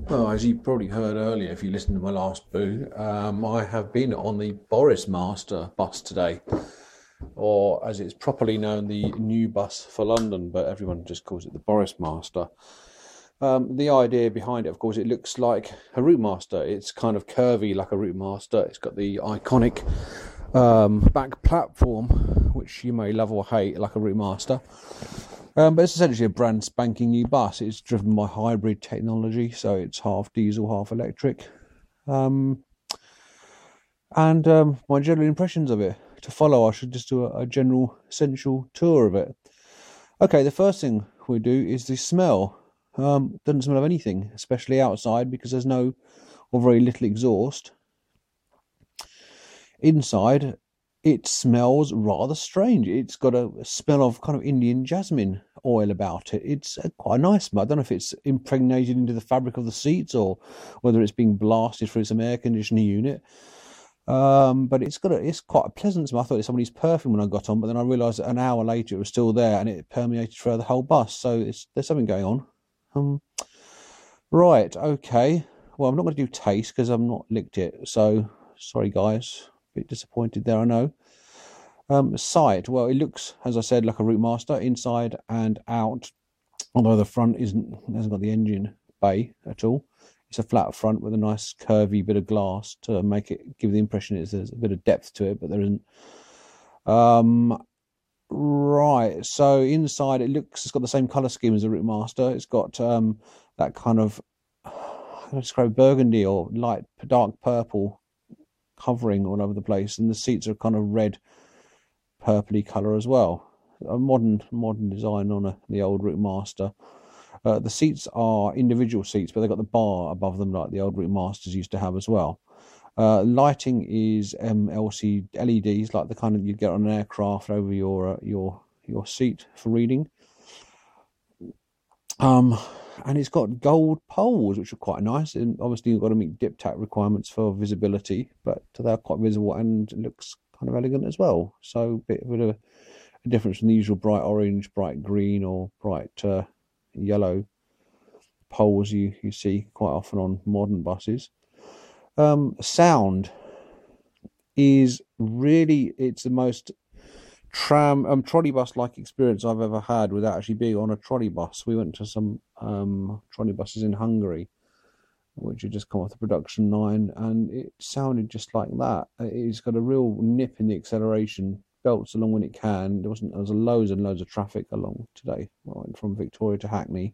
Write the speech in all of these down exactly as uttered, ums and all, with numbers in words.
Well, as you probably heard earlier, if you listened to my last boo, um, I have been on the Boris Master bus today, or as it's properly known, the new bus for London, but everyone just calls it the Boris Master. Um, the idea behind it, of course, it looks like a Routemaster. It's kind of curvy like a Routemaster. It's got the iconic um, back platform, which you may love or hate, like a Routemaster. Um, but it's essentially a brand spanking new bus. It's driven by hybrid technology, so it's half diesel, half electric. Um, and um, my general impressions of it. To follow, I should just do a, a general essential tour of it. Okay, the first thing we do is the smell. Um, doesn't smell of anything, especially outside, because there's no or very little exhaust. Inside, it smells rather strange. It's got a smell of kind of Indian jasmine oil about it. It's a, quite a nice smell. I don't know if it's impregnated into the fabric of the seats or whether it's being blasted through some air conditioning unit. Um, but it's got a, it's quite a pleasant smell. I thought it was somebody's perfume when I got on, but then I realised that an hour later it was still there and it permeated through the whole bus. So it's, there's something going on. Um, right, okay. Well, I'm not going to do taste because I've not licked it. So sorry, guys. A bit disappointed there, I know. Um, sight. Well, it looks, as I said, like a Routemaster inside and out. Although the front isn't hasn't got the engine bay at all. It's a flat front with a nice curvy bit of glass to make it give the impression it's, there's a bit of depth to it, but there isn't. Um, right. So inside it looks, it's got the same colour scheme as a Routemaster. It's got um, that kind of, how do I describe, burgundy or light dark purple covering all over the place, and the seats are kind of red, purpley colour as well. A modern modern design on a, the old Routemaster. Uh, the seats are individual seats, but they've got the bar above them like the old Routmasters used to have as well. Uh, lighting is um, L C D L E Ds, like the kind of you'd get on an aircraft over your uh, your your seat for reading. Um, and it's got gold poles, which are quite nice. And obviously, you've got to meet dip-tac requirements for visibility, but they're quite visible and it looks kind of elegant as well. So, a bit of a, a difference from the usual bright orange, bright green, or bright uh, yellow poles you, you see quite often on modern buses. Um, sound is really, it's the most tram um trolley bus like experience I've ever had without actually being on a trolley bus. We went to some um trolley buses in Hungary, which had just come off the production line, and it sounded just like that. It's got a real nip in the acceleration, belts along when it can. There wasn't there was loads and loads of traffic along today. I went from Victoria to Hackney.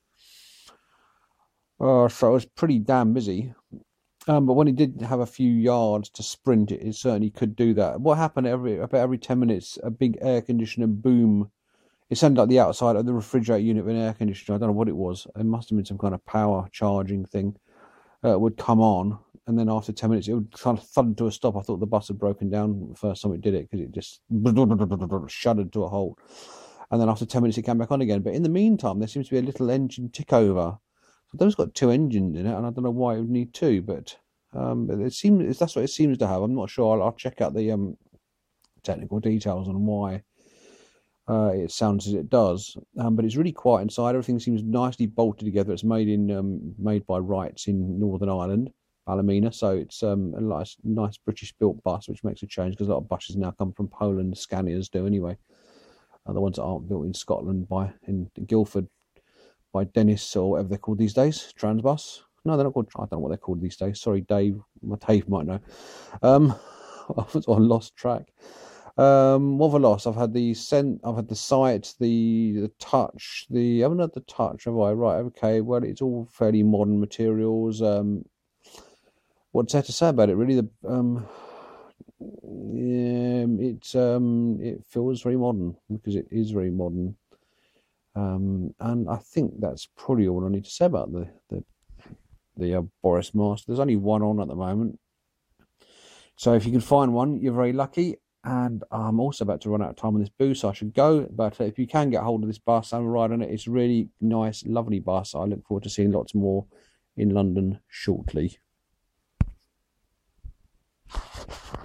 Uh, so it was pretty damn busy. Um, but when it did have a few yards to sprint, it, it certainly could do that. What happened every about every ten minutes, a big air conditioner boom. It sounded like the outside of the refrigerator unit of an air conditioner. I don't know what it was. It must have been some kind of power charging thing. Uh, would come on, and then after ten minutes, it would kind of thud to a stop. I thought the bus had broken down the first time it did it because it just shuddered to a halt. And then after ten minutes, it came back on again. But in the meantime, there seems to be a little engine tick over. Those got two engines in it, and I don't know why it would need two, but um, it seems that's what it seems to have. I'm not sure. I'll, I'll check out the um, technical details on why uh, it sounds as it does. Um, but it's really quiet inside. Everything seems nicely bolted together. It's made in um, made by Wrights in Northern Ireland, Ballymena. So it's um, a nice, nice British-built bus, which makes a change because a lot of buses now come from Poland. Scanias do anyway. Uh, the ones that aren't built in Scotland by in Guildford. By Dennis or whatever they're called these days, Transbus. No, they're not called. I don't know what they're called these days. Sorry, Dave. My Dave might know. Um, I was on lost track. Um, what have I lost? I've had the scent. I've had the sight, the the touch. The I haven't had the touch, have I? Right. Okay. Well, it's all fairly modern materials. Um, what's there to say about it? Really, the um, yeah, it's um, it feels very modern because it is very modern. Um, and I think that's probably all I need to say about the the, the uh, Boris Master. There's only one on at the moment, so if you can find one, you're very lucky. And I'm also about to run out of time on this booth, so I should go. But if you can get hold of this bus and ride on it, it's a really nice, lovely bus. I look forward to seeing lots more in London shortly.